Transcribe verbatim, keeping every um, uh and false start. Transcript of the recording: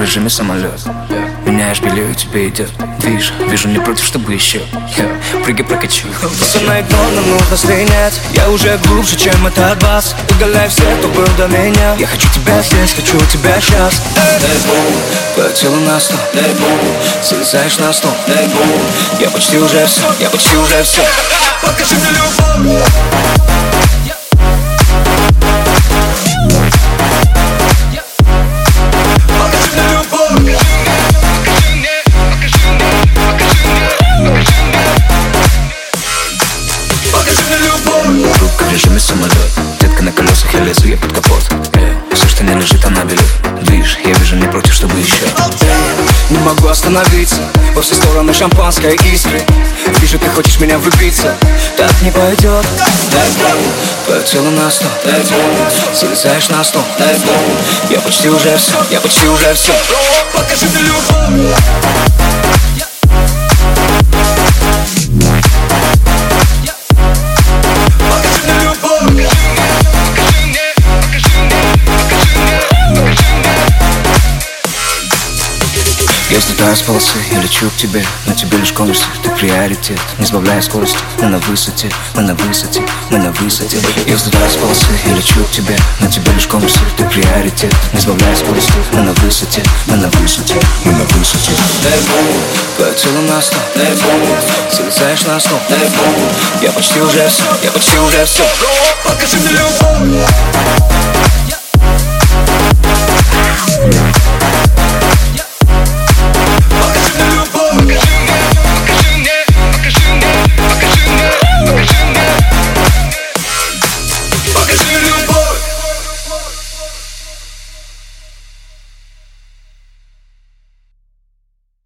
режиме самолет. Меняешь белье, и тебе идет движ. Вижу, не против, чтобы еще прыгай, прокачу. Все на игнор нам нужно слинять. Я уже глубже, чем этот бас. Удаляй все, кто был до меня. Я хочу тебя здесь, хочу тебя сейчас. Твое тело на стол, залезаешь на стол. Я почти уже все, я почти уже все. Покажи мне любовь. Рука в режиме самолет. Детка на колесах, я лезу, я под капот. Все, что не лежит, она берет. Движ, я вижу, не против, чтобы еще. Не могу остановиться. Во все стороны шампанское искры. Вижу, ты хочешь меня влюбиться. Так не пойдет. Твое тело на стол, залезаешь на стол. Я почти уже все, я почти уже все. Покажи мне любовь. Я слетаю с полосы, я лечу к тебе. На тебе лишь конверсы, ты приоритет. Не сбавляя скорости, мы на высоте, мы на высоте, мы на высоте. Я слетаю с полосы, я лечу к тебе. На тебе лишь конверсы, ты приоритет. Не сбавляя скорости, мы на высоте, мы на высоте, мы на высоте. Твое тело на стол, залезаешь на стол. Я почти уже все, я почти уже все. Покажи мне любовь.